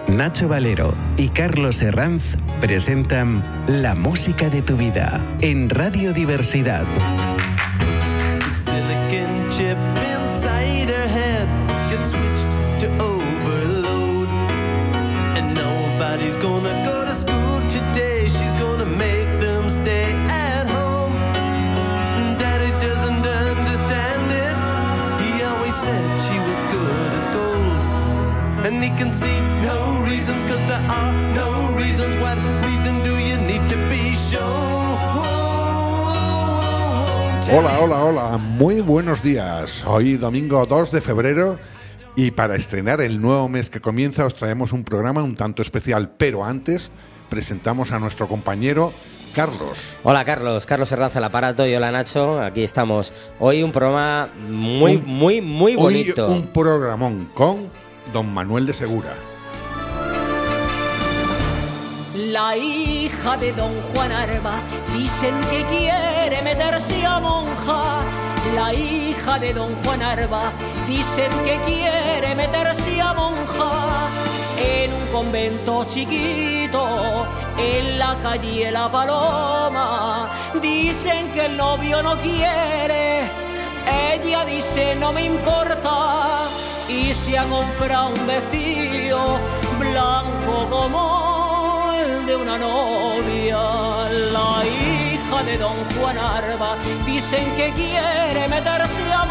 Nacho Valero y Carlos Herranz presentan La música de tu vida en Radio Diversidad. Silicon chip inside her head gets switched to overload, and nobody's gonna go to school today. She's gonna make them stay at home. Daddy doesn't understand it. He always said she was good as gold, and he can see no reasons, 'cause there are no reasons. What reason do you need to be shown? Hola, hola, hola, muy buenos días. Hoy domingo 2 de febrero y para estrenar el nuevo mes que comienza os traemos un programa un tanto especial, pero antes presentamos a nuestro compañero Carlos. Hola Carlos Herranz al aparato y hola Nacho, aquí estamos. Hoy un programa muy bonito. Hoy un programón con don Manuel de Segura. La hija de don Juan Arba, dicen que quiere meterse a monja. La hija de don Juan Arba, dicen que quiere meterse a monja. En un convento chiquito, en la calle La Paloma. Dicen que el novio no quiere, ella dice no me importa. Y se ha comprado un vestido blanco como de una novia. La hija de don Juan Arba, dicen que quiere meterse a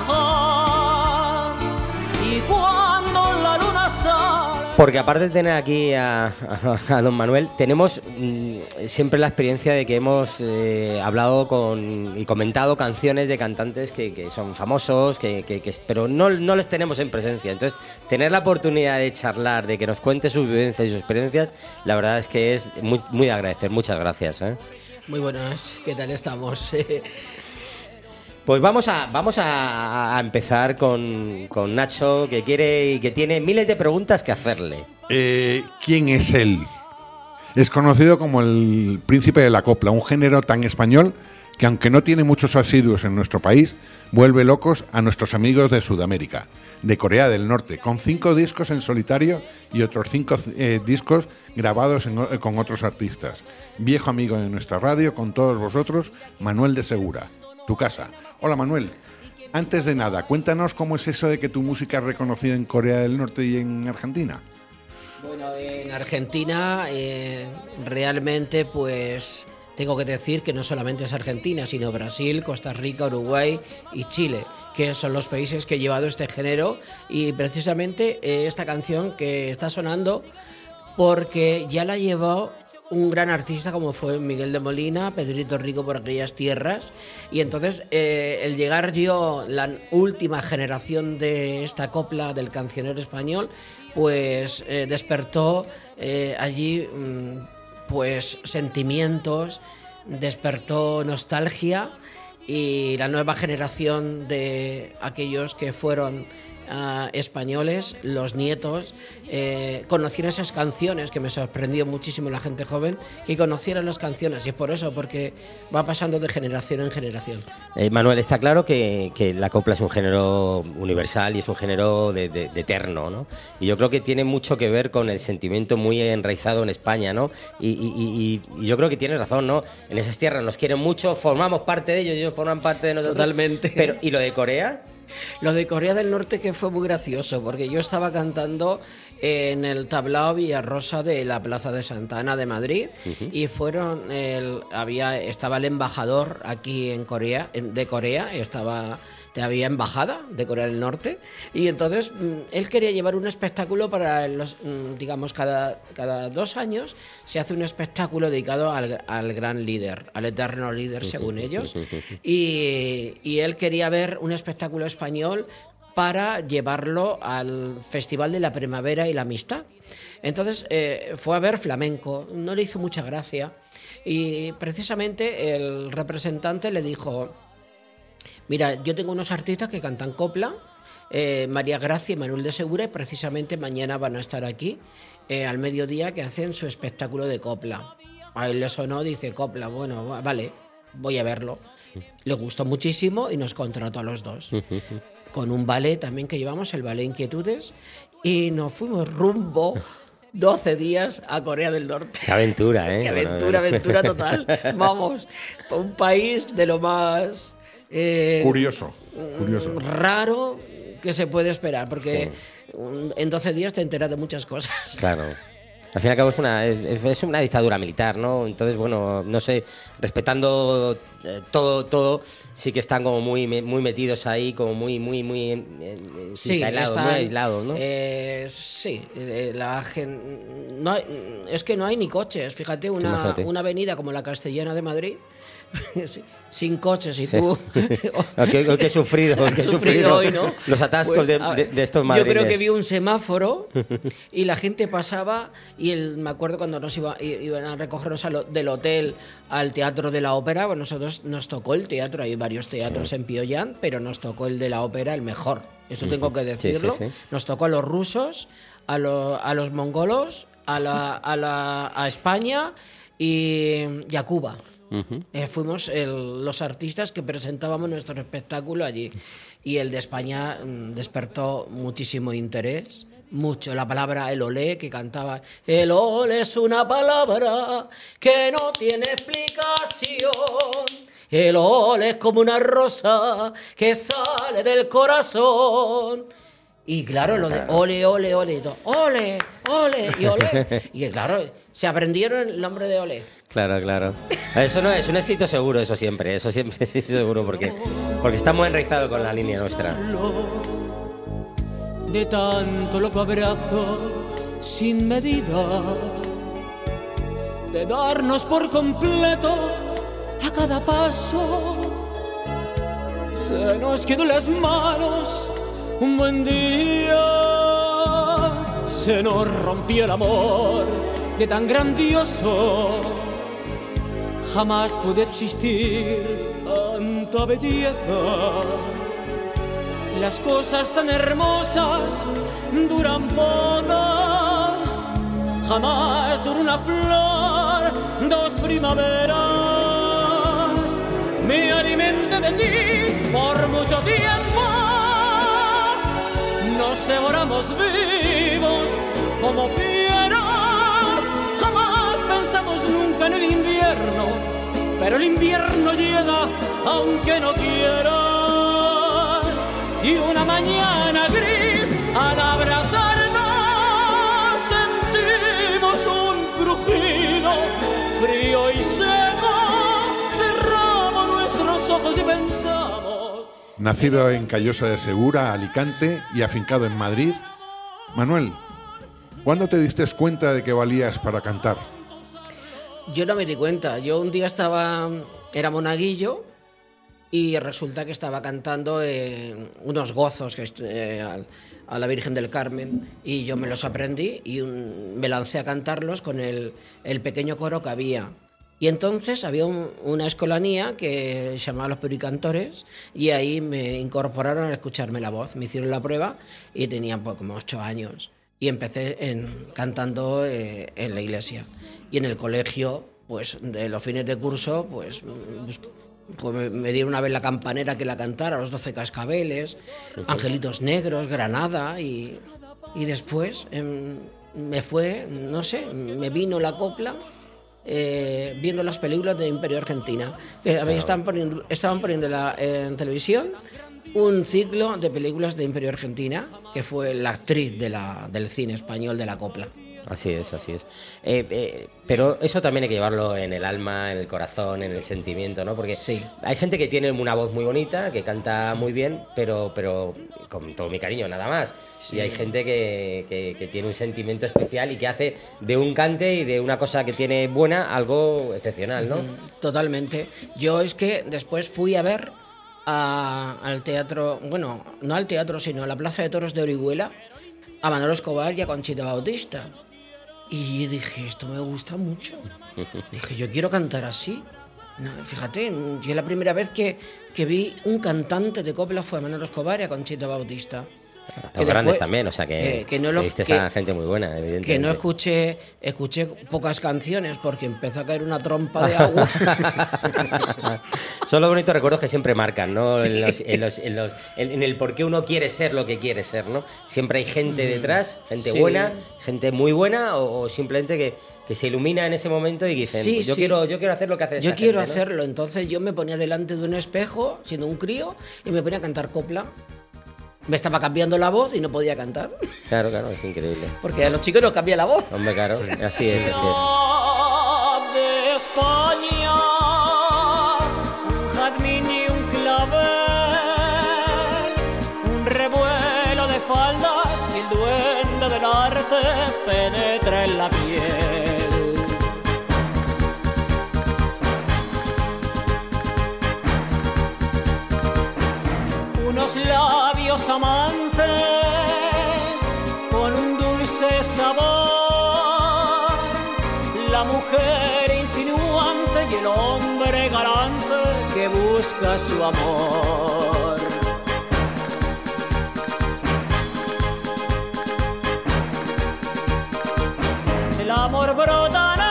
monja. Y cuando la luna sale... Porque aparte de tener aquí a don Manuel, tenemos siempre la experiencia de que hemos hablado y comentado canciones de cantantes que son famosos, pero no les tenemos en presencia. Entonces, tener la oportunidad de charlar, de que nos cuente sus vivencias y sus experiencias, la verdad es que es muy de agradecer. Muchas gracias. Muy buenas, ¿qué tal estamos? Pues vamos a empezar con Nacho, que quiere y que tiene miles de preguntas que hacerle. ¿Quién es él? Es conocido como el príncipe de la copla, un género tan español que, aunque no tiene muchos asiduos en nuestro país, vuelve locos a nuestros amigos de Sudamérica, de Corea del Norte, con 5 discos en solitario y otros 5 discos grabados con otros artistas. Viejo amigo de nuestra radio, con todos vosotros, Manuel de Segura, tu casa. Hola Manuel, antes de nada, cuéntanos cómo es eso de que tu música es reconocida en Corea del Norte y en Argentina. Bueno, en Argentina realmente pues tengo que decir que no solamente es Argentina, sino Brasil, Costa Rica, Uruguay y Chile, que son los países que he llevado este género, y precisamente esta canción que está sonando porque ya la llevó un gran artista como fue Miguel de Molina, Pedrito Rico por aquellas tierras, y entonces el llegar yo, la última generación de esta copla del cancionero español, pues despertó allí pues sentimientos, despertó nostalgia, y la nueva generación de aquellos que fueron españoles, los nietos, conocieron esas canciones, que me sorprendió muchísimo la gente joven que conocieran las canciones, y es por eso, porque va pasando de generación en generación. Manuel, está claro que la copla es un género universal y es un género de eterno, ¿no? Y yo creo que tiene mucho que ver con el sentimiento muy enraizado en España, ¿no? Y yo creo que tienes razón, ¿no? En esas tierras nos quieren mucho, formamos parte de ellos forman parte de nosotros. Totalmente. Pero, ¿y lo de Corea? Lo de Corea del Norte, que fue muy gracioso, porque yo estaba cantando en el tablao Villarrosa de la Plaza de Santa Ana de Madrid, y estaba el embajador aquí en Corea, había embajada de Corea del Norte, y entonces él quería llevar un espectáculo para digamos, cada 2 años se hace un espectáculo dedicado al gran líder, al eterno líder según ellos, y él quería ver un espectáculo español para llevarlo al Festival de la Primavera y la Amistad. Entonces fue a ver flamenco, no le hizo mucha gracia, y precisamente el representante le dijo: mira, yo tengo unos artistas que cantan copla, María Gracia y Manuel de Segura, y precisamente mañana van a estar aquí al mediodía, que hacen su espectáculo de copla. A él le sonó, dice: copla, bueno, vale, voy a verlo. Le gustó muchísimo y nos contrató a los dos. Con un ballet también que llevamos, el ballet Inquietudes, y nos fuimos rumbo 12 días a Corea del Norte. Qué aventura, ¿eh? Qué aventura total. Vamos, un país de lo más... Curioso. Raro que se puede esperar, porque Sí. en 12 días te enteras de muchas cosas. Claro. Al fin y al cabo es una dictadura militar, ¿no? Entonces, bueno, no sé, respetando todo, sí que están como muy metidos ahí, como muy Sí, aislados, ¿no? Sí, es que no hay ni coches. Fíjate, Imagínate. una avenida como la Castellana de Madrid, sin coches, y Sí. tú... que he sufrido hoy, ¿no? los atascos Pues, de estos madriles. Yo creo que vi un semáforo y la gente pasaba me acuerdo cuando iban a recogernos del hotel al Teatro de la Ópera, pues nosotros nos tocó el teatro, hay varios teatros en Pyongyang, pero nos tocó el de la Ópera el mejor, eso tengo que decirlo. Sí. Nos tocó a los rusos, a los mongolos, a España y a Cuba. Fuimos los artistas que presentábamos nuestro espectáculo allí, y el de España despertó muchísimo interés, mucho. La palabra el olé, que cantaba: el olé es una palabra que no tiene explicación, el olé es como una rosa que sale del corazón. Y claro, lo de ole, ole, ole, y todo, ole, ole y ole. Y claro, se aprendieron el nombre de ole. Claro. Eso no es un éxito seguro, eso siempre sí seguro, porque estamos enraizados con la línea nuestra. De tanto loco abrazo sin medida, de darnos por completo a cada paso, se nos quedó en las manos un buen día, se nos rompió el amor de tan grandioso. Jamás puede existir tanta belleza. Las cosas tan hermosas duran poco. Jamás dura una flor 2 primaveras. Me alimenté de ti por mucho tiempo. Nos devoramos vivos como fieras. Jamás pensamos nunca en el invierno, pero el invierno llega aunque no quieras. Y una mañana gris, al abrazarnos, sentimos un crujido frío y seco. Cerramos nuestros ojos y pensamos. Nacido en Callosa de Segura, Alicante, y afincado en Madrid, Manuel, ¿cuándo te diste cuenta de que valías para cantar? Yo no me di cuenta. Yo un día era monaguillo y resulta que estaba cantando unos gozos a la Virgen del Carmen, y yo me los aprendí y me lancé a cantarlos con el pequeño coro que había. Y entonces había una escolanía que se llamaba Los Pericantores, y ahí me incorporaron a escucharme la voz. Me hicieron la prueba y tenía pues, como 8 años. Y empecé cantando en la iglesia. Y en el colegio, pues de los fines de curso, pues me dieron una vez la campanera que la cantara, Los 12 Cascabeles, Angelitos Negros, Granada, y después me vino la copla viendo las películas de Imperio Argentina. Estaban poniendo en televisión un ciclo de películas de Imperio Argentina, que fue la actriz del cine español de la copla. Así es. Pero eso también hay que llevarlo en el alma, en el corazón, en el sentimiento, ¿no? Porque sí, hay gente que tiene una voz muy bonita, que canta muy bien, pero con todo mi cariño, nada más. Sí. Y hay gente que tiene un sentimiento especial y que hace de un cante y de una cosa que tiene buena algo excepcional, ¿no? Totalmente. Yo es que después fui a ver al teatro, bueno, no al teatro, sino a la Plaza de Toros de Orihuela, a Manolo Escobar y a Conchita Bautista. Y dije, esto me gusta mucho. Dije, yo quiero cantar así. No, fíjate, yo la primera vez que vi un cantante de copla fue a Manolo Escobar y a Conchita Bautista. Los grandes también, o sea que no viste a gente muy buena, evidentemente. Que no escuché pocas canciones porque empezó a caer una trompa de agua. Son los bonitos recuerdos que siempre marcan, ¿no? Sí. En el por qué uno quiere ser lo que quiere ser, ¿no? Siempre hay gente detrás, gente Sí. buena, gente muy buena o simplemente que se ilumina en ese momento y dicen, Sí, pues yo quiero hacer lo que hace esta Yo quiero gente, ¿no? hacerlo. Entonces yo me ponía delante de un espejo, siendo un crío, y me ponía a cantar copla. Me estaba cambiando la voz y no podía cantar. Claro, es increíble. Porque a los chicos no cambia la voz. Hombre, claro, así es. De España, un jazmín y un clavel, un revuelo de faldas y el duende del arte penetra en la piel. Unos labios amantes con un dulce sabor, la mujer insinuante y el hombre galante que busca su amor. El amor brota en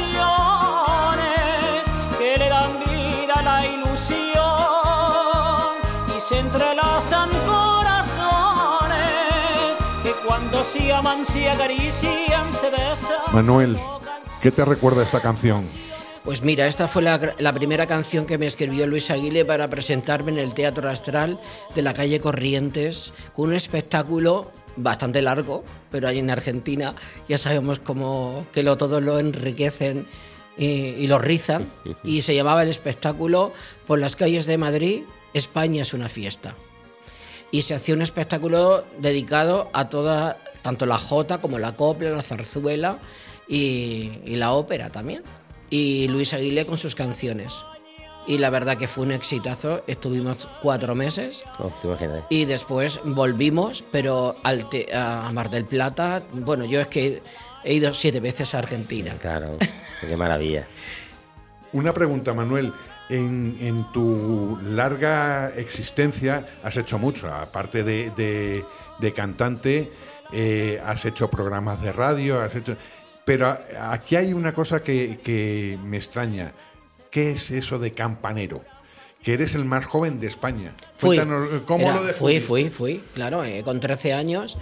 emociones que le dan vida a la ilusión y se entrelazan corazones que cuando se aman, se acarician, se besan. Manuel, se tocan. ¿qué te recuerda esta canción? Pues mira, esta fue la primera canción que me escribió Luis Aguilé para presentarme en el Teatro Astral de la calle Corrientes, con un espectáculo bastante largo, pero ahí en Argentina ya sabemos que todos lo enriquecen y lo rizan, y se llamaba el espectáculo Por las calles de Madrid, España es una fiesta. Y se hacía un espectáculo dedicado a toda, tanto la jota como la copla, la zarzuela y la ópera también. Y Luis Aguilé con sus canciones. Y la verdad que fue un exitazo. Estuvimos 4 meses Oh, te imaginas. y después volvimos, pero a Mar del Plata. Bueno, yo es que he ido 7 veces a Argentina. Claro, qué maravilla. Una pregunta, Manuel. En tu larga existencia has hecho mucho, aparte de cantante, has hecho programas de radio, pero aquí hay una cosa que me extraña. ¿Qué es eso de campanero? Que eres el más joven de España. Cuéntanos, ¿cómo lo descubriste? Fui, claro, con 13 años.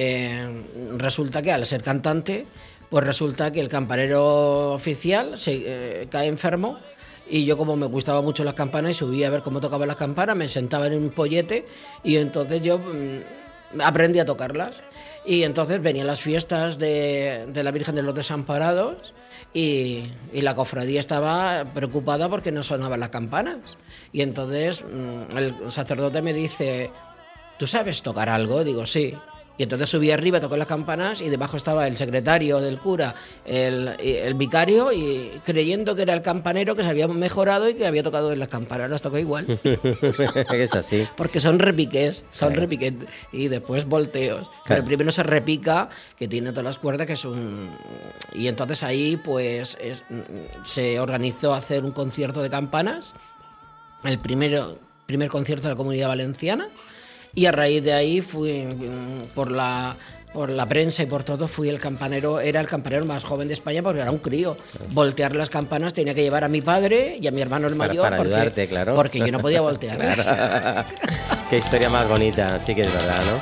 Resulta que al ser cantante, pues resulta que el campanero oficial se cae enfermo. Y yo, como me gustaban mucho las campanas y subía a ver cómo tocaban las campanas, me sentaba en un pollete y entonces yo aprendí a tocarlas. Y entonces venían las fiestas de la Virgen de los Desamparados y la cofradía estaba preocupada porque no sonaban las campanas. Y entonces el sacerdote me dice, ¿tú sabes tocar algo? Digo, sí. Y entonces subí arriba, tocé las campanas y debajo estaba el secretario del cura, el vicario, y creyendo que era el campanero que se había mejorado y que había tocado en las campanas, las tocó igual. Es así. Porque son repiques, Claro. y después volteos. Pero primero se repica, que tiene todas las cuerdas, que es un... Y entonces ahí pues se organizó hacer un concierto de campanas, el primer concierto de la Comunidad Valenciana. Y a raíz de ahí fui por la prensa y por todo, era el campanero más joven de España porque era un crío. Voltear las campanas tenía que llevar a mi padre y a mi hermano el mayor Para ayudarte, claro. porque yo no podía voltearlas. Claro. Qué historia más bonita, sí que es verdad, ¿no?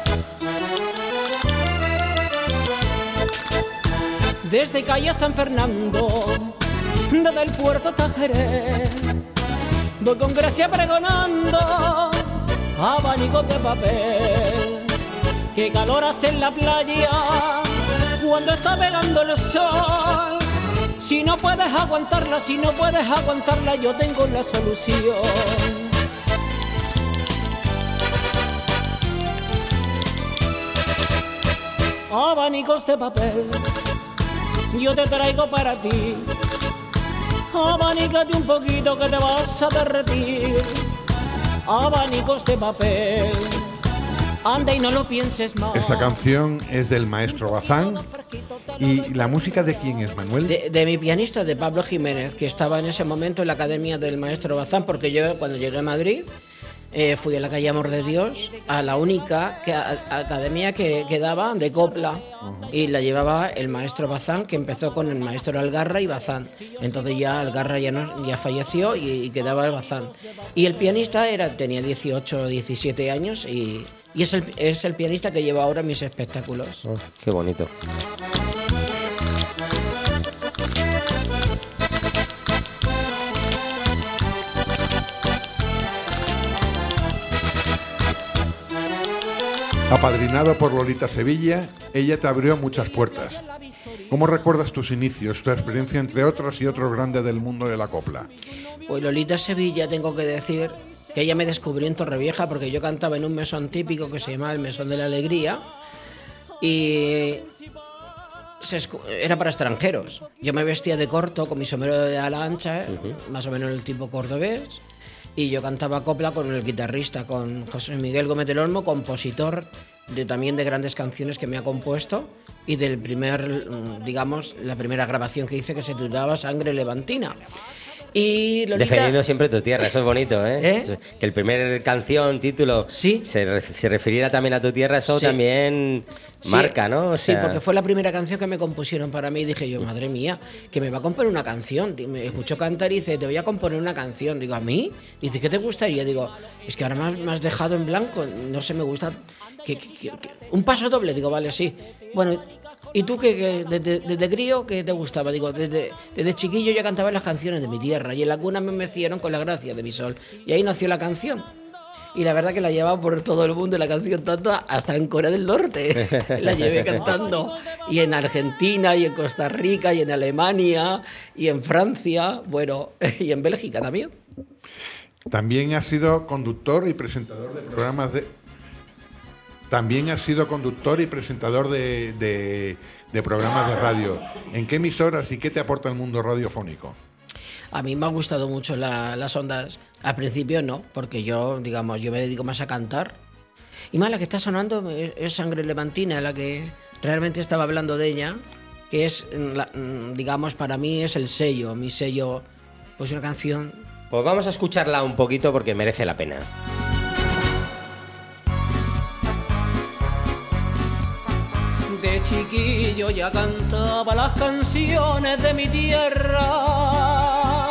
Desde calle San Fernando, desde el puerto Tajeré, voy con gracia pregonando abanicos de papel. Qué calor hace en la playa cuando está pegando el sol. Si no puedes aguantarla, yo tengo la solución. Abanicos de papel, yo te traigo para ti. Abanícate un poquito que te vas a derretir. Abanicos de papel, anda y no lo pienses más. Esta canción es del maestro Bazán. ¿Y la música de quién es, Manuel? De mi pianista, de Pablo Jiménez, que estaba en ese momento en la academia del maestro Bazán, porque yo cuando llegué a Madrid fui a la calle Amor de Dios, a la única academia que daba de copla, y la llevaba el maestro Bazán, que empezó con el maestro Algarra y Bazán. Entonces ya Algarra ya falleció y quedaba el Bazán. Y el pianista tenía 18 o 17 años y es el pianista que lleva ahora mis espectáculos. Oh, qué bonito. Apadrinado por Lolita Sevilla, ella te abrió muchas puertas. ¿Cómo recuerdas tus inicios, tu experiencia entre otros y otros grandes del mundo de la copla? Pues Lolita Sevilla, tengo que decir que ella me descubrió en Torrevieja, porque yo cantaba en un mesón típico que se llamaba el Mesón de la Alegría, y era para extranjeros. Yo me vestía de corto con mi sombrero de ala ancha, más o menos el tipo cordobés, y yo cantaba copla con el guitarrista, con José Miguel Gómez del Olmo, compositor también de grandes canciones que me ha compuesto, y del la primera grabación que hice, que se titulaba Sangre Levantina. Y Lolita, defendiendo siempre tu tierra, eso es bonito, ¿eh? Que el primer canción, título, sí, se refiriera también a tu tierra, eso sí, también marca, ¿no? O sea, sí, porque fue la primera canción que me compusieron para mí, y dije yo, madre mía, que me va a componer una canción. Me escuchó cantar y dice, te voy a componer una canción. Digo, ¿a mí? Dice, ¿qué te gustaría? Digo, es que ahora me has dejado en blanco, no sé, me gusta... un paso doble. Digo, vale, sí. Bueno, ¿y tú desde crío qué te gustaba? Digo, desde chiquillo ya cantaba las canciones de mi tierra, y en la cuna me mecieron con la gracia de mi sol, y ahí nació la canción. Y la verdad que la llevaba por todo el mundo, la canción, tanto hasta en Corea del Norte la llevé cantando, y en Argentina, y en Costa Rica, y en Alemania, y en Francia, bueno, y en Bélgica también. También has sido conductor y presentador de programas de... También has sido conductor y presentador de programas de radio. ¿En qué emisoras y qué te aporta el mundo radiofónico? A mí me ha gustado mucho las ondas. Al principio no, porque yo me dedico más a cantar. Y más la que está sonando es Sangre Levantina, la que realmente estaba hablando de ella, que es, para mí es el sello, mi sello, pues una canción. Pues vamos a escucharla un poquito porque merece la pena. De chiquillo ya cantaba las canciones de mi tierra.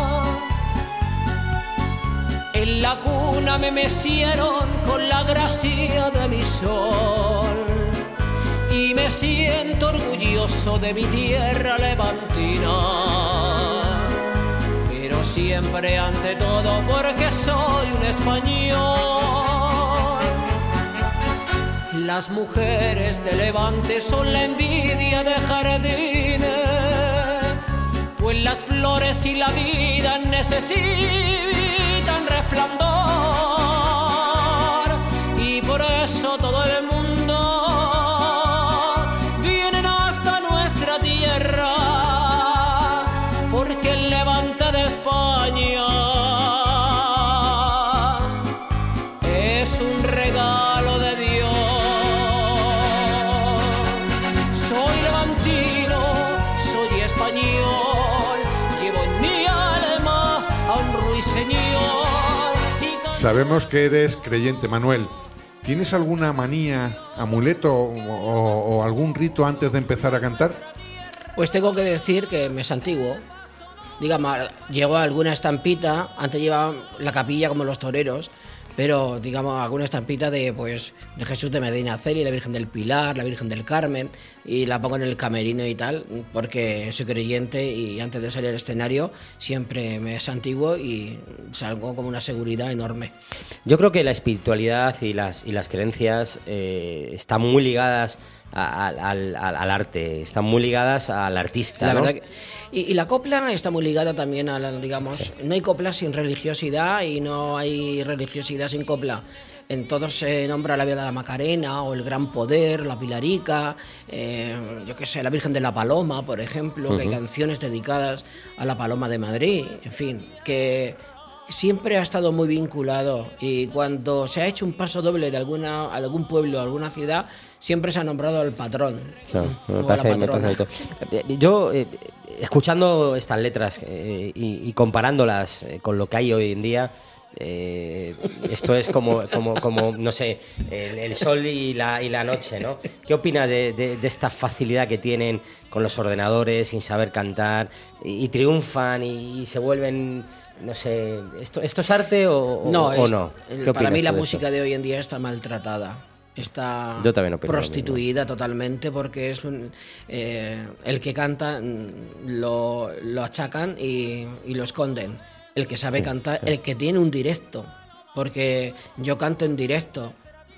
En la cuna me mecieron con la gracia de mi sol, y me siento orgulloso de mi tierra levantina, pero siempre ante todo porque soy un español. Las mujeres de Levante son la envidia de jardines, pues las flores y la vida necesitan resplandor, y por eso todo el mundo vienen hasta nuestra tierra, porque el Levante de España es un regalo de Dios. Soy levantino, soy español, llevo en mi alma a un ruiseñor. Sabemos que eres creyente, Manuel. ¿Tienes alguna manía, amuleto o algún rito antes de empezar a cantar? Pues tengo que decir que me santiguo. Digamos, llevo alguna estampita, antes llevaba la capilla como los toreros, pero digamos alguna estampita de Jesús de Medina Celi, la Virgen del Pilar, la Virgen del Carmen, y la pongo en el camerino y tal, porque soy creyente y antes de salir al escenario siempre me santiguo y salgo con una seguridad enorme. Yo creo que la espiritualidad y las creencias están muy ligadas al arte, están muy ligadas al artista, la ¿no? verdad que, y la copla está muy ligada también a no hay copla sin religiosidad y no hay religiosidad sin copla. En todos se nombra la Vía de la Macarena o el Gran Poder, la Pilarica, yo qué sé, la Virgen de la Paloma, por ejemplo, que hay canciones dedicadas a la Paloma de Madrid, en fin, que siempre ha estado muy vinculado, y cuando se ha hecho un paso doble de algún pueblo, alguna ciudad, siempre se ha nombrado al patrón. Claro, me parece bonito. Yo, escuchando estas letras y comparándolas con lo que hay hoy en día, Esto es como no sé, el sol y la noche, ¿no? ¿Qué opinas de esta facilidad que tienen con los ordenadores sin saber cantar y triunfan y se vuelven, no sé, ¿esto es arte o no? Para mí la música de hoy en día está maltratada. Está prostituida totalmente, porque es el que canta lo achacan y lo esconden. El que sabe cantar, el que tiene un directo, porque yo canto en directo.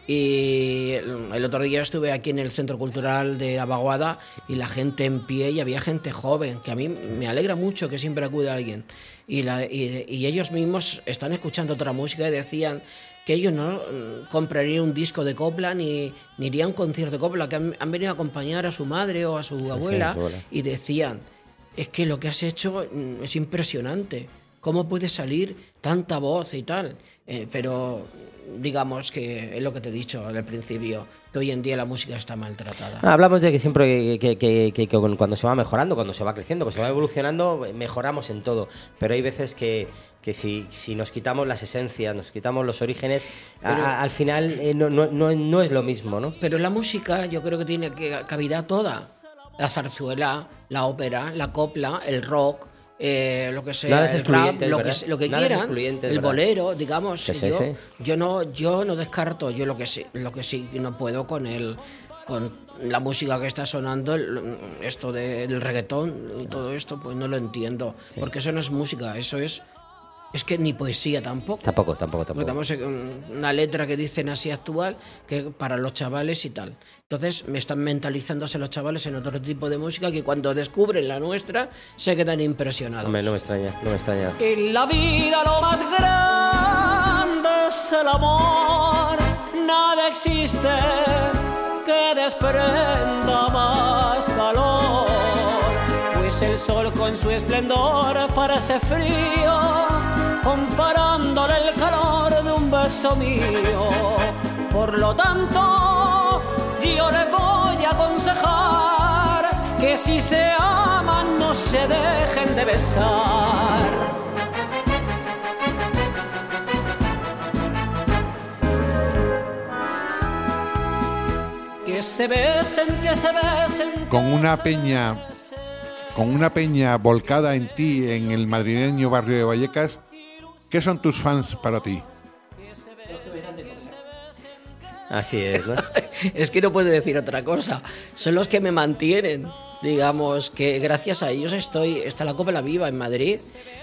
Y el otro día estuve aquí en el Centro Cultural de La Vaguada y la gente en pie, y había gente joven, que a mí me alegra mucho que siempre acude alguien. Y ellos mismos están escuchando otra música y decían que ellos no comprarían un disco de copla ni irían a un concierto de copla, que han venido a acompañar a su madre o a su abuela, y decían, es que lo que has hecho es impresionante, cómo puede salir tanta voz y tal, pero digamos que es lo que te he dicho al principio, que hoy en día la música está maltratada. Hablamos de que siempre que cuando se va mejorando, cuando se va creciendo, cuando se va evolucionando, mejoramos en todo, pero hay veces que si nos quitamos las esencias, nos quitamos los orígenes, al final no es lo mismo, ¿no? Pero la música yo creo que tiene cabida toda. La zarzuela, la ópera, la copla, el rock, lo que sea, el rap, lo que quieran, el bolero, digamos. Yo no descarto, yo lo que sí no puedo con la música que está sonando, esto del reggaetón y todo esto, pues no lo entiendo, porque eso no es música, eso es que ni poesía tampoco. Tampoco. Estamos en una letra que dicen así actual, que para los chavales y tal. Entonces me están mentalizándose los chavales en otro tipo de música, que cuando descubren la nuestra se quedan impresionados. Hombre, no me extraña. En la vida lo más grande es el amor. Nada existe que desprenda más calor, pues el sol con su esplendor parece frío, comparándole el calor de un beso mío. Por lo tanto, yo le voy a aconsejar que si se aman no se dejen de besar. Que se besen. Con una peña volcada en ti, en el madrileño barrio de Vallecas, ¿qué son tus fans para ti? Así es, ¿no? Es que no puedo decir otra cosa. Son los que me mantienen. Digamos que gracias a ellos está la Copla Viva en Madrid.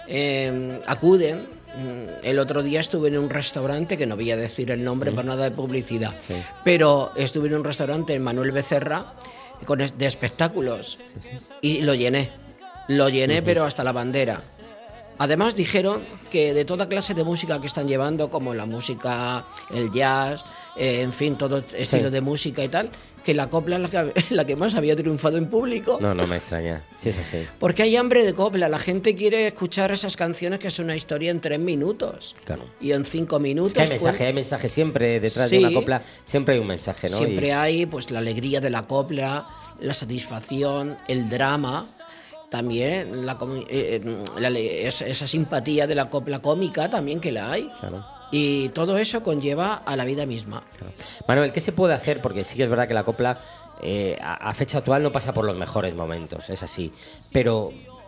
Acuden. El otro día estuve en un restaurante, que no voy a decir el nombre por nada de publicidad, pero estuve en un restaurante en Manuel Becerra de espectáculos y lo llené, pero hasta la bandera. Además dijeron que de toda clase de música que están llevando, como la música, el jazz, en fin, todo estilo de música y tal, que la copla es la que más había triunfado en público. No me extraña, sí es así. Porque hay hambre de copla, la gente quiere escuchar esas canciones que es una historia en 3 minutos. Claro. Y en 5 minutos... Es que hay mensaje siempre detrás de una copla, siempre hay un mensaje, ¿no? Siempre hay pues la alegría de la copla, la satisfacción, el drama... También esa simpatía de la copla cómica también que la hay. Claro. Y todo eso conlleva a la vida misma. Claro. Manuel, ¿qué se puede hacer? Porque sí que es verdad que la copla a fecha actual no pasa por los mejores momentos, es así. Pero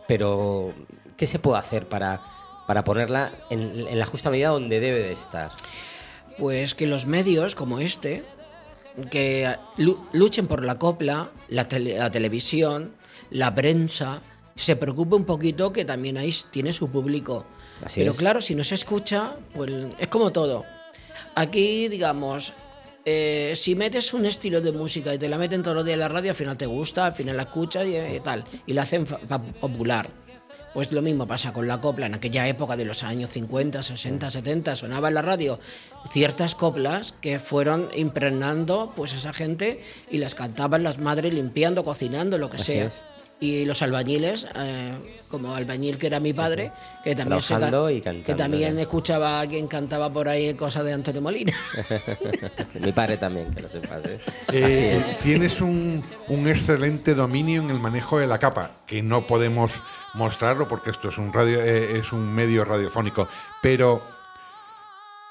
¿qué se puede hacer para ponerla en la justa medida donde debe de estar? Pues que los medios como este, que luchen por la copla, la televisión, la prensa, se preocupe un poquito, que también ahí tiene su público. Pero claro, si no se escucha, pues es como todo. Aquí, digamos, si metes un estilo de música y te la meten todos los días en la radio, al final te gusta, al final la escuchas y tal, y la hacen popular. Pues lo mismo pasa con la copla. En aquella época de los años 50, 60, 70, sonaba en la radio ciertas coplas que fueron impregnando pues esa gente, y las cantaban las madres limpiando, cocinando, lo que sea. Y los albañiles, como albañil que era mi padre, que también que también escuchaba a quien cantaba por ahí cosas de Antonio Molina. Mi padre también, que lo sepas, ¿eh? Tienes un excelente dominio en el manejo de la capa, que no podemos mostrarlo porque esto es un medio radiofónico, pero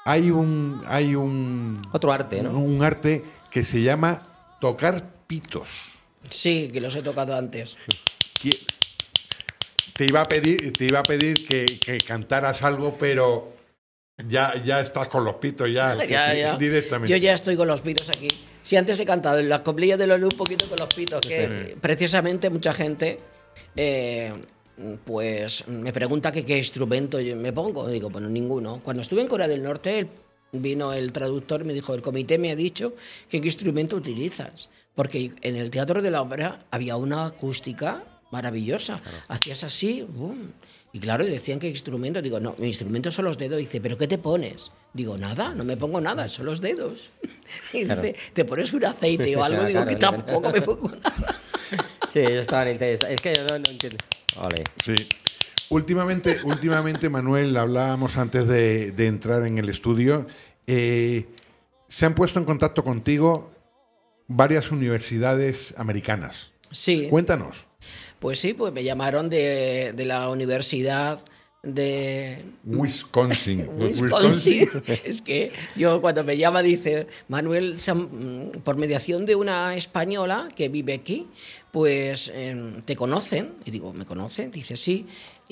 hay un Otro arte, ¿no? Un arte que se llama tocar pitos. Sí, que los he tocado antes. Que- Te iba a pedir que cantaras algo, pero ya estás con los pitos ya, Ya. directamente. Yo ya estoy con los pitos aquí. Si antes he cantado en las coplillas de Lolú un poquito con los pitos, que precisamente mucha gente pues me pregunta que qué instrumento yo me pongo. Digo, bueno, ninguno. Cuando estuve en Corea del Norte, vino el traductor y me dijo, el comité me ha dicho que qué instrumento utilizas. Porque en el Teatro de la Ópera había una acústica maravillosa. Hacías así, ¡bum! Y claro, decían que instrumento. Digo, no, mi instrumento son los dedos. Dice, ¿pero qué te pones? Digo, nada, no me pongo nada, son los dedos. Y dice, ¿te pones un aceite o algo? Digo, Claro, que tampoco me pongo nada. Sí, ellos estaban interesados. Es que yo no entiendo. Vale. Sí. Últimamente, Manuel, hablábamos antes de entrar en el estudio, se han puesto en contacto contigo varias universidades americanas. Sí. Cuéntanos. Pues sí, pues me llamaron de la Universidad de Wisconsin. Wisconsin. Es que yo cuando me llama dice, Manuel, por mediación de una española que vive aquí, pues te conocen. Y digo, ¿me conocen? Dice, sí.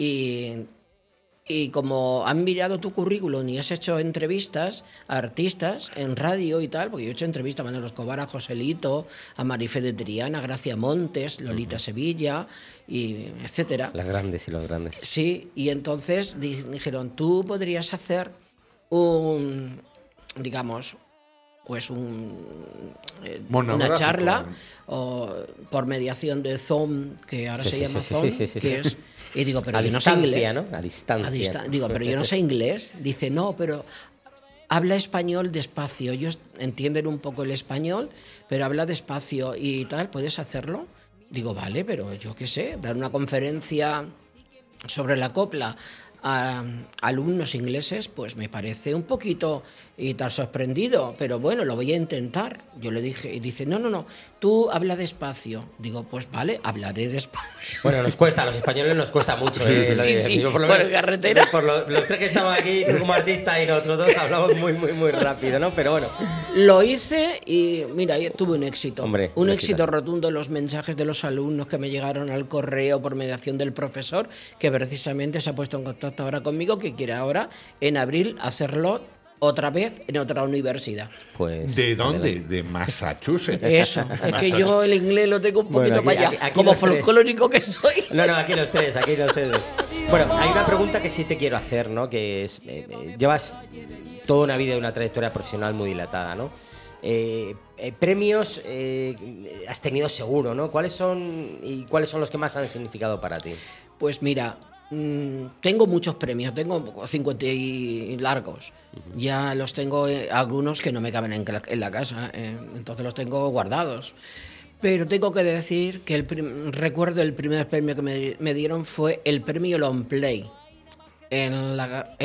Y como han mirado tu currículum y has hecho entrevistas a artistas en radio y tal, porque yo he hecho entrevistas a Manuel Escobar, a Joselito, a Marifé de Triana, a Gracia Montes, Lolita Sevilla, y etcétera. Las grandes y los grandes. Sí, y entonces dijeron, tú podrías hacer un, digamos, pues una Monográfico. charla o por mediación de Zoom, que ahora se llama Zoom, que es... Y digo, pero a yo no sé distancia, inglés. ¿no? A distancia. Digo, pero yo no sé inglés. Dice, no, pero habla español despacio. Ellos entienden un poco el español, pero habla despacio y tal, ¿puedes hacerlo? Digo, vale, pero yo qué sé, dar una conferencia sobre la copla a alumnos ingleses, pues me parece un poquito y tan sorprendido, pero bueno, lo voy a intentar. Yo le dije, y dice, no, tú habla despacio. Digo, pues vale, hablaré despacio. Bueno, nos cuesta, a los españoles nos cuesta mucho. Sí, Yo por carretera. Por los tres que estamos aquí, tú como artista y nosotros dos, hablamos muy rápido, ¿no? Pero bueno. Lo hice y mira, tuve un éxito. Hombre, un éxito rotundo en los mensajes de los alumnos que me llegaron al correo por mediación del profesor, que precisamente se ha puesto en contacto ahora conmigo, que quiere ahora, en abril, hacerlo otra vez en otra universidad. Pues, ¿De dónde? De Massachusetts. Eso, es que yo el inglés lo tengo un poquito Bueno, aquí- para allá, aquí como los tres. folclórico que soy. No, aquí los tres. Bueno, hay una pregunta que sí te quiero hacer, ¿no? Que es, llevas toda una vida y una trayectoria profesional muy dilatada, ¿no? Premios has tenido seguro, ¿no? ¿Cuáles son los que más han significado para ti? Pues mira, tengo muchos premios, tengo 50 y largos. Ya los tengo, algunos que no me caben en la casa, entonces los tengo guardados. Pero tengo que decir que recuerdo el primer premio que me dieron fue el premio Long Play. En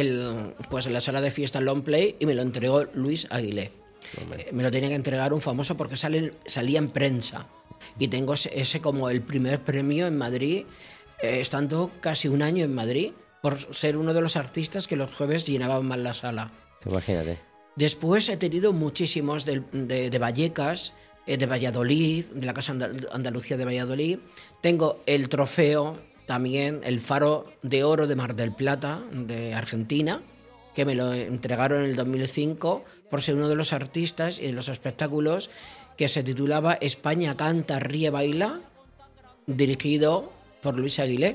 la sala de fiesta Long Play, y me lo entregó Luis Aguilé. Me lo tenía que entregar un famoso porque salía en prensa. Y tengo ese como el primer premio en Madrid, estando casi un año en Madrid, por ser uno de los artistas que los jueves llenaban más la sala. Imagínate. Después he tenido muchísimos de Vallecas, de Valladolid, de la Casa Andalucía de Valladolid. Tengo el trofeo también, el Faro de Oro de Mar del Plata, de Argentina, que me lo entregaron en el 2005 por ser uno de los artistas en los espectáculos que se titulaba España canta, ríe, baila, dirigido por Luis Aguilé.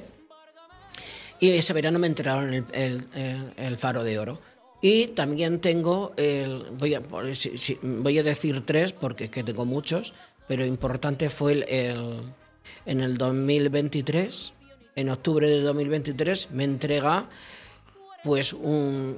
Y ese verano me entregaron el Faro de Oro. Y también tengo, voy a decir tres porque es que tengo muchos, pero importante fue en el 2023, en octubre de 2023, me entrega pues una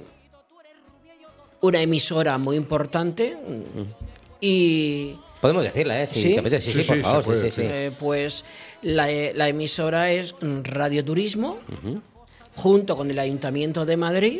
emisora muy importante y... Podemos decirla, ¿eh? ¿Sí? Te metes, sí, por se favor. puede, Sí. pues la emisora es Radio Turismo, junto con el Ayuntamiento de Madrid,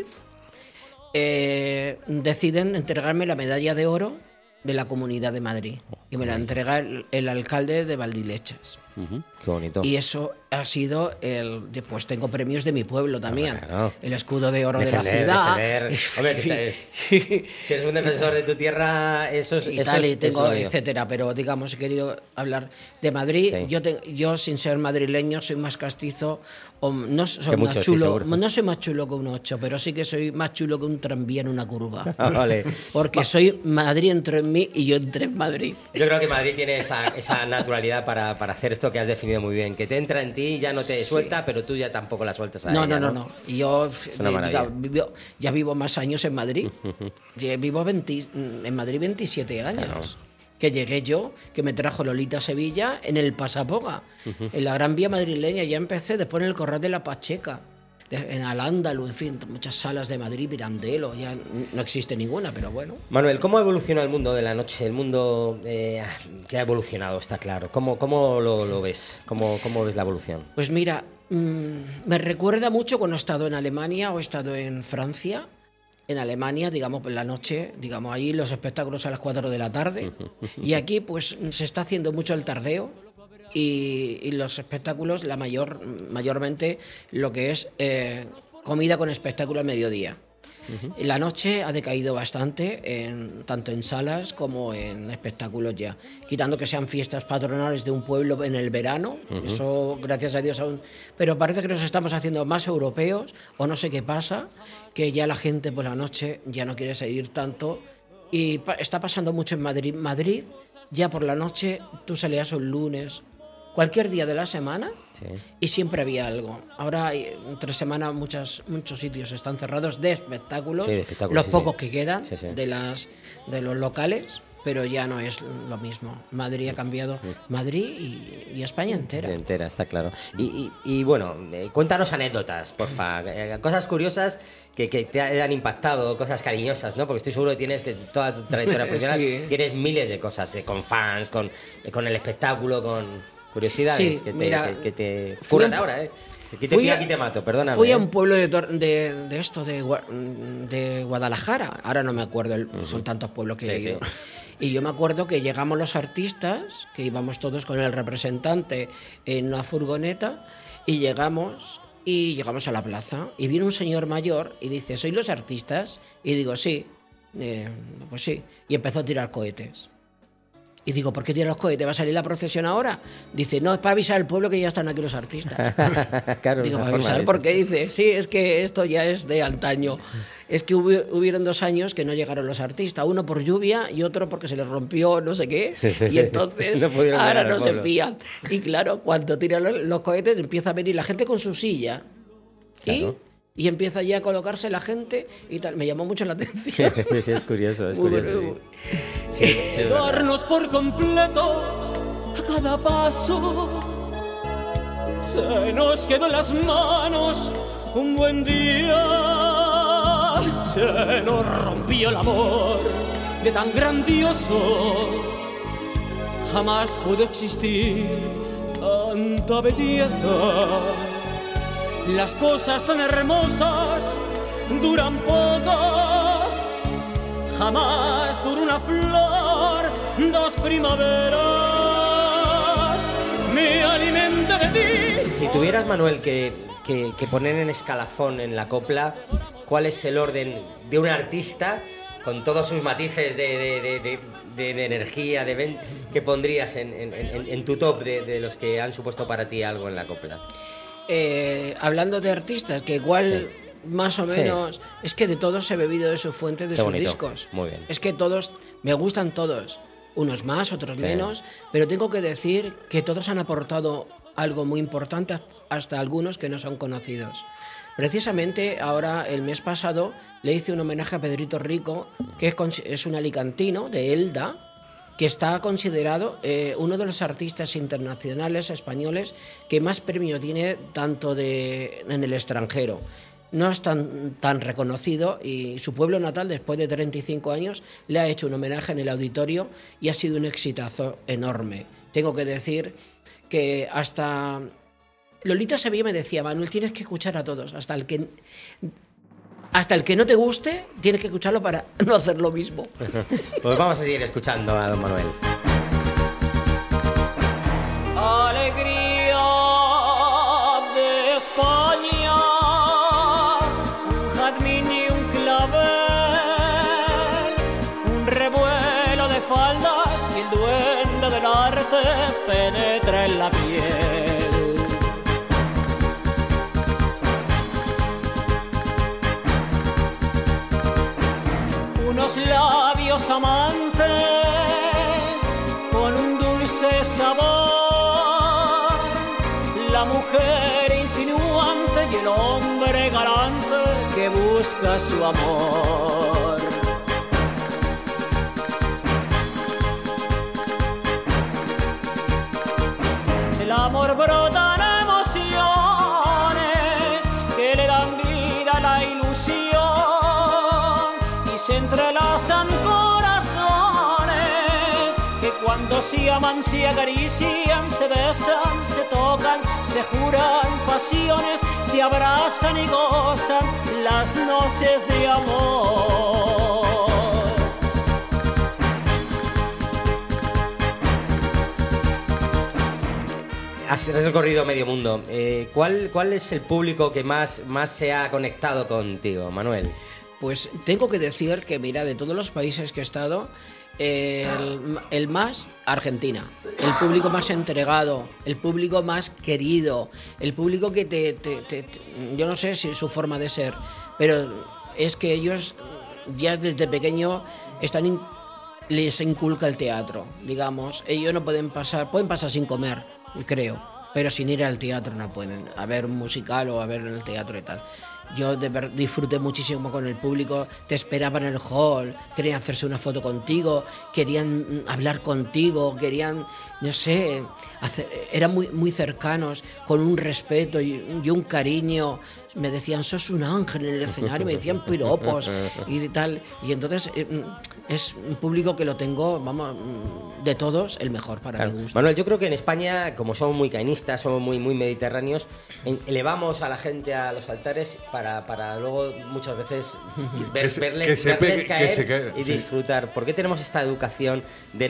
deciden entregarme la medalla de oro de la Comunidad de Madrid, y me la entrega el alcalde de Valdilechas. Qué bonito. Y eso ha sido después tengo premios de mi pueblo también. Claro. El escudo de oro de la ciudad. Hombre, si eres un defensor de tu tierra, eso es... Y tal, y tengo, etcétera. Pero digamos, he querido hablar de Madrid. Sí. Yo, sin ser madrileño, soy más castizo. No soy Que más muchos, chulo. sí, No soy más chulo que un 8, pero sí que soy más chulo que un tranvía en una curva. Vale. Porque soy Madrid entró en mí y yo entré en Madrid. Yo creo que Madrid tiene esa naturalidad para hacer esto que has definido muy bien, que te entra en ti, ya no te suelta, pero tú ya tampoco la sueltas a ella, No. Y yo ya vivo más años en Madrid. Vivo en Madrid 27 años. Claro. Que llegué yo, que me trajo Lolita a Sevilla en el Pasapoga, en la Gran Vía madrileña. Ya empecé después en el Corral de la Pacheca, en Al-Ándalus, en fin, muchas salas de Madrid, Pirandello, ya no existe ninguna, pero bueno. Manuel, ¿cómo ha evolucionado el mundo de la noche? El mundo que ha evolucionado, está claro. ¿Cómo lo ves? ¿Cómo ves la evolución? Pues mira, me recuerda mucho cuando he estado en Alemania o he estado en Francia. En Alemania, digamos, por la noche, digamos, ahí los espectáculos a las 4 de la tarde. Y aquí, pues, se está haciendo mucho el tardeo. Y los espectáculos, mayormente lo que es comida con espectáculo al mediodía. La noche ha decaído bastante, tanto en salas como en espectáculos ya. Quitando que sean fiestas patronales de un pueblo en el verano, eso gracias a Dios aún. Pero parece que nos estamos haciendo más europeos, o no sé qué pasa, que ya la gente por la noche ya no quiere salir tanto. Y está pasando mucho en Madrid. Madrid, ya por la noche, tú salías un lunes, cualquier día de la semana, y siempre había algo. Ahora, entre semana, muchos sitios están cerrados de espectáculos, los pocos que quedan de los locales, pero ya no es lo mismo. Madrid ha cambiado, Madrid y España entera. Entera, está claro. Y bueno, cuéntanos anécdotas, porfa, cosas curiosas que te han impactado, cosas cariñosas, ¿no? Porque estoy seguro que tienes toda tu trayectoria profesional, tienes miles de cosas, con fans, con el espectáculo, con... curiosidades que te furas ahora, ¿eh? Aquí te mato, perdóname. Fui a un pueblo de Guadalajara, ahora no me acuerdo, son tantos pueblos que he ido. Y yo me acuerdo que llegamos los artistas, que íbamos todos con el representante en una furgoneta, y llegamos a la plaza, y viene un señor mayor y dice, ¿sois los artistas? Y digo, sí, pues sí, y empezó a tirar cohetes. Y digo, ¿por qué tiran los cohetes? ¿Va a salir la procesión ahora? Dice, no, es para avisar al pueblo que ya están aquí los artistas. Claro, digo, ¿para avisar por qué? Dice, sí, es que esto ya es de antaño. Es que hubieron 2 años que no llegaron los artistas, uno por lluvia y otro porque se les rompió no sé qué, y entonces ahora no se fían. Y claro, cuando tiran los cohetes empieza a venir la gente con su silla. Claro. Y empieza ya a colocarse la gente y tal. Me llamó mucho la atención. Sí, es curioso, es curioso. Darnos por completo a cada paso. Se nos quedó en las manos un buen día. Se nos rompió el amor de tan grandioso. Jamás pudo existir tanta belleza. Las cosas tan hermosas duran poco. Jamás duró una flor 2 primaveras. Me alimenta de ti. Si tuvieras, Manuel, que poner en escalafón en la copla, ¿cuál es el orden de un artista con todos sus matices de energía, que pondrías en tu top de los que han supuesto para ti algo en la copla? Hablando de artistas, que igual más o menos es que de todos he bebido de su fuente, de sus discos. Muy bien. Es que todos, me gustan todos, unos más, otros menos, pero tengo que decir que todos han aportado algo muy importante, hasta algunos que no son conocidos. Precisamente ahora, el mes pasado, le hice un homenaje a Pedrito Rico, que es un alicantino de Elda, que está considerado uno de los artistas internacionales españoles que más premio tiene tanto en el extranjero. No es tan reconocido, y su pueblo natal, después de 35 años, le ha hecho un homenaje en el auditorio y ha sido un exitazo enorme. Tengo que decir que hasta Lolita Sevilla me decía, Manuel, tienes que escuchar a todos, hasta el que no te guste, tienes que escucharlo para no hacer lo mismo. Pues vamos a seguir escuchando a don Manuel. Alegría. entra en la piel. Unos labios amantes con un dulce sabor, la mujer insinuante y el hombre galante que busca su amor. El amor brota en emociones que le dan vida a la ilusión y se entrelazan corazones que cuando se aman, se acarician, se besan, se tocan, se juran pasiones, se abrazan y gozan las noches de amor. Has recorrido medio mundo. ¿Cuál es el público que más se ha conectado contigo, Manuel? Pues tengo que decir que, mira, de todos los países que he estado, el más Argentina, el público más entregado, el público más querido, el público que yo no sé si es su forma de ser, pero es que ellos ya desde pequeño les inculca el teatro, digamos. Ellos no pueden pasar sin comer, creo, pero sin ir al teatro no pueden, a ver un musical o a ver el teatro y tal. Yo disfruté muchísimo con el público, te esperaban en el hall, querían hacerse una foto contigo, querían hablar contigo, querían, no sé, eran muy cercanos, con un respeto y un cariño. Me decían, sos un ángel en el escenario, me decían piropos y tal. Y entonces es un público que lo tengo, vamos, de todos, el mejor para mi gusto. Manuel, yo creo que en España, como somos muy cainistas, somos muy mediterráneos, elevamos a la gente a los altares para luego muchas veces verles caer y disfrutar. ¿Por qué tenemos esta educación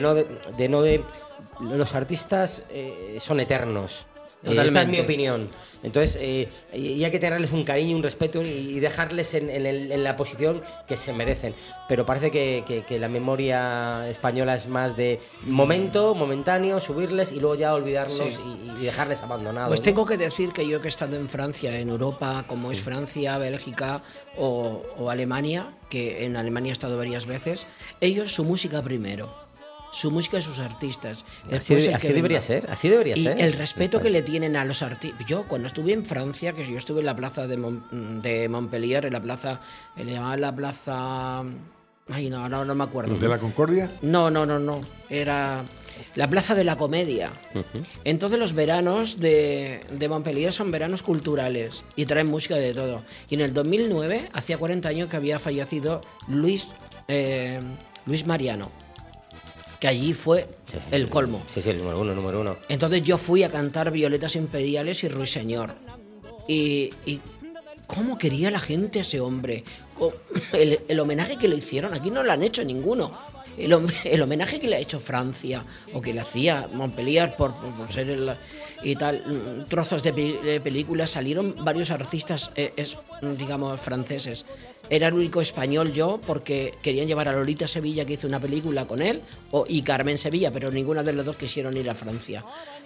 de los artistas son eternos? Esta es mi opinión. Entonces, y hay que tenerles un cariño, un respeto y dejarles en la posición que se merecen. Pero parece que la memoria española es más de momentáneo, subirles y luego ya olvidarlos y dejarles abandonados. Pues tengo que decir que yo que he estado en Francia, en Europa, como es Francia, Bélgica o Alemania, que en Alemania he estado varias veces, ellos su música primero. Su música y sus artistas. Así debería ser. Y el respeto que le tienen a los artistas. Yo cuando estuve en Francia, que yo estuve en la plaza de Montpellier, en la plaza, le llamaban la plaza... Ay, no me acuerdo. ¿De la Concordia? No. Era la Plaza de la Comedia. Entonces los veranos de Montpellier son veranos culturales y traen música de todo. Y en el 2009, hacía 40 años que había fallecido Luis Mariano, que allí fue el colmo. Sí, el número uno. Entonces yo fui a cantar Violetas Imperiales y Ruiseñor. Y cómo quería la gente a ese hombre. El homenaje que le hicieron, aquí no lo han hecho ninguno. El homenaje que le ha hecho Francia, o que le hacía Montpellier por ser y tal, trozos de películas, salieron varios artistas, digamos, franceses. Era el único español yo, porque querían llevar a Lolita Sevilla, que hizo una película con él, y Carmen Sevilla, pero ninguna de los dos quisieron ir a Francia.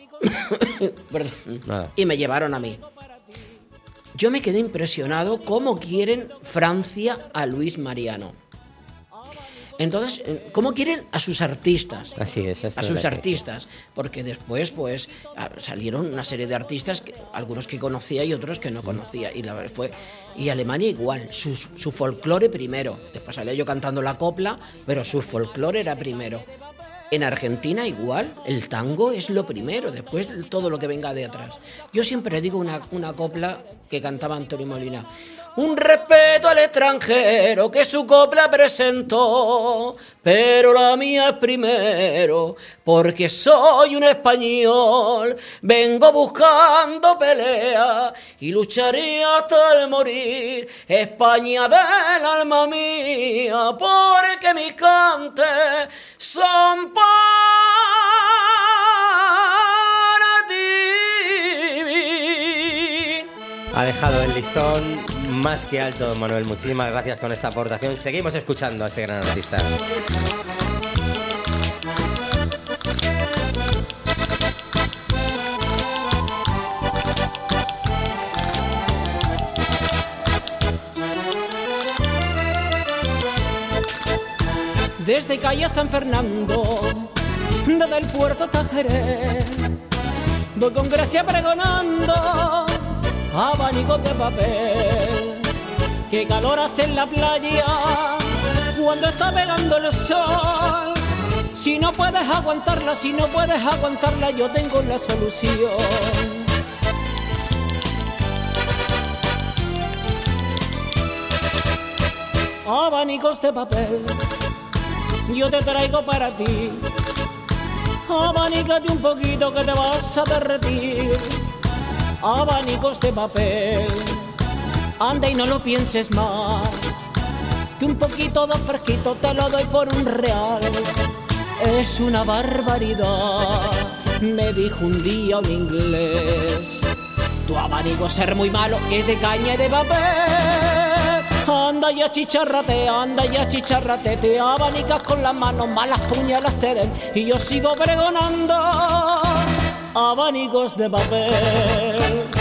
Y me llevaron a mí. Yo me quedé impresionado cómo quieren Francia a Luis Mariano. Entonces, ¿cómo quieren a sus artistas? Así es. A sus artistas. Porque después, pues, salieron una serie de artistas, algunos que conocía y otros que no conocía. Y la verdad y Alemania igual, su folclore primero. Después salía yo cantando la copla, pero su folclore era primero. En Argentina igual, el tango es lo primero, después todo lo que venga de atrás. Yo siempre digo una copla que cantaba Antonio Molina. Un respeto al extranjero que su copla presentó, pero la mía es primero, porque soy un español, vengo buscando pelea y lucharé hasta el morir, España del alma mía, porque mis cantes son para ti. Ha dejado el listón más que alto, Manuel. Muchísimas gracias con esta aportación. Seguimos escuchando a este gran artista. desde calle San Fernando, desde el puerto Tajeré, voy con gracia pregonando abanicos de papel. Qué calor hace en la playa cuando está pegando el sol. Si no puedes aguantarla, yo tengo la solución. Abanicos de papel, yo te traigo para ti. Abanícate un poquito que te vas a derretir. Abanicos de papel, anda y no lo pienses más, que un poquito de fresquito te lo doy por R$1. Es una barbaridad, me dijo un día un inglés. Tu abanico ser muy malo es de caña y de papel. Anda y achicharrate, te abanicas con las manos, malas puñalas te den. Y yo sigo pregonando abanicos de papel.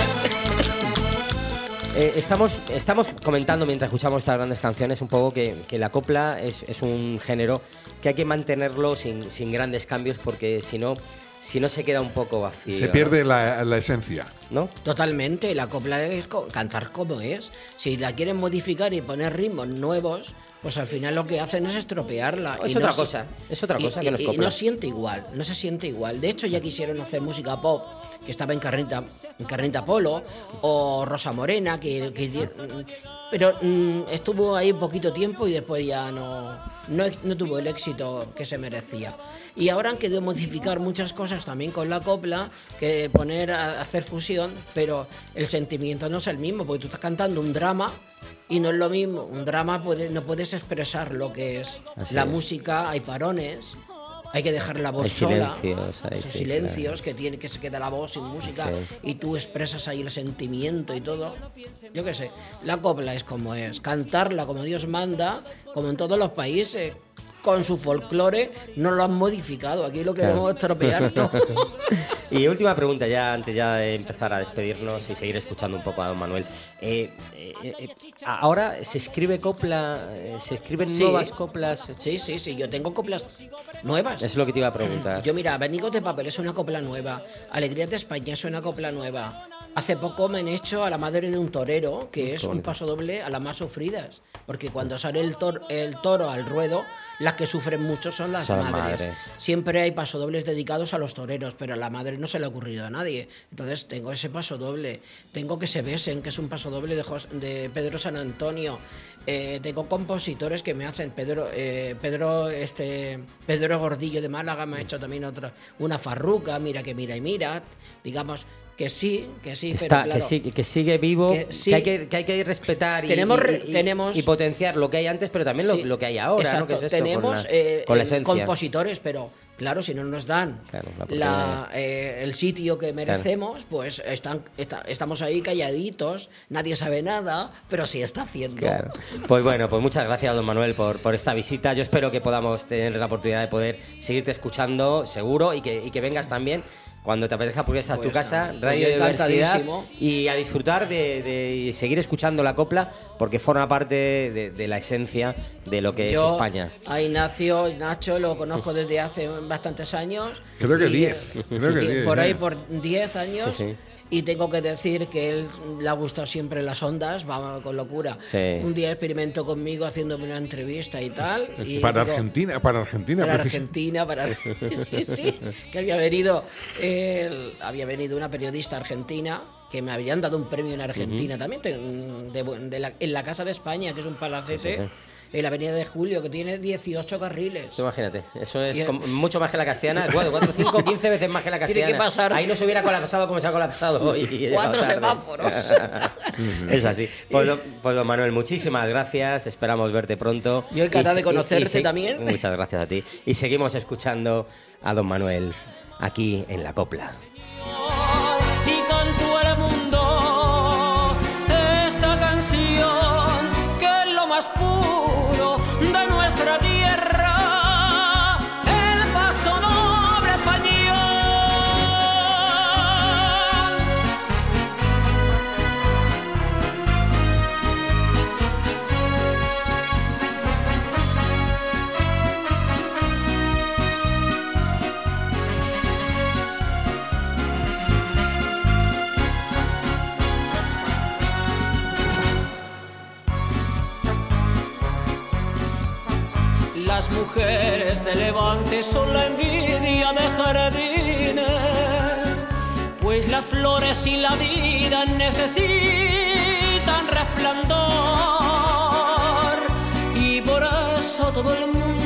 Estamos comentando mientras escuchamos estas grandes canciones un poco que la copla es un género que hay que mantenerlo sin grandes cambios, porque si no se queda un poco vacío. Se pierde la esencia, ¿no? Totalmente, la copla es cantar como es. Si la quieren modificar y poner ritmos nuevos, pues al final lo que hacen es estropearla. Es otra cosa que no es copla. Y no siente igual, no se siente igual. De hecho, ya quisieron hacer música pop, que estaba en Carnita Polo, o Rosa Morena, pero estuvo ahí poquito tiempo y después ya no tuvo el éxito que se merecía. Y ahora han querido modificar muchas cosas también con la copla, que hacer fusión, pero el sentimiento no es el mismo, porque tú estás cantando un drama y no es lo mismo. Un drama no puedes expresar lo que es. Así la es. música, hay parones, hay que dejar la voz Hay sola. silencios, Silencios, claro. Que se queda la voz sin música, Sí. y tú expresas ahí el sentimiento y todo. Yo qué sé, la copla es como es, cantarla como Dios manda, como en todos los países, con su folclore, no lo han modificado. Aquí lo queremos estropear todo. Y última pregunta, ya antes de empezar a despedirnos y seguir escuchando un poco a don Manuel. Ahora se escribe copla, se escriben Sí. nuevas coplas. Sí, yo tengo coplas nuevas. Es lo que te iba a preguntar. Yo, mira, Abanicos de papel es una copla nueva, Alegrías de España es una copla nueva. Hace poco me han hecho a la madre de un torero, que es un pasodoble a las más sufridas, porque cuando sale el toro al ruedo, las que sufren mucho son las madres. Siempre hay pasodobles dedicados a los toreros, pero a la madre no se le ha ocurrido a nadie. Entonces tengo ese pasodoble, tengo Que se besen, que es un pasodoble de Pedro San Antonio. Tengo compositores que me hacen. Pedro Gordillo de Málaga me ha hecho también una farruca, mira que mira y mira, digamos. Que sí, pero claro, que sigue vivo, sí. que hay que respetar y potenciar lo que hay antes, pero también sí, lo que hay ahora, exacto. ¿no? Que es esto, tenemos con la esencia. compositores, pero claro, si no nos dan el sitio que merecemos, pues estamos ahí calladitos, nadie sabe nada, pero sí está haciendo. Claro. Pues bueno, pues muchas gracias, don Manuel, por esta visita. Yo espero que podamos tener la oportunidad de poder seguirte escuchando, seguro, y que vengas también cuando te apetezca, porque esta es tu casa, Radio Diversidad, y a disfrutar de seguir escuchando la copla, porque forma parte de la esencia de lo que es España. A Nacho lo conozco desde hace bastantes años. Creo que 10. Por ahí, por 10 años. Sí. Y tengo que decir que él le ha gustado siempre las ondas, vamos con locura. Sí. Un día experimentó conmigo haciéndome una entrevista y tal. Y Argentina. Sí, que había venido una periodista argentina, que me habían dado un premio en Argentina también, en la Casa de España, que es un palacete. Sí. En la Avenida de Julio, que tiene 18 carriles. Imagínate, eso es mucho más que la Castellana. 4, 5, 15 veces más que la Castellana. Tiene que pasar. Ahí no se hubiera colapsado como se ha colapsado hoy. 4 semáforos. Es así. Pues don Manuel, muchísimas gracias. Esperamos verte pronto. Yo encantado de conocerte también. Muchas gracias a ti. Y seguimos escuchando a don Manuel aquí en La Copla. Y canto al mundo esta canción, que es lo más puro de nuestra tierra, el paso noble español. mujeres de Levante son la envidia de jardines, pues las flores y la vida necesitan resplandor, y por eso todo el mundo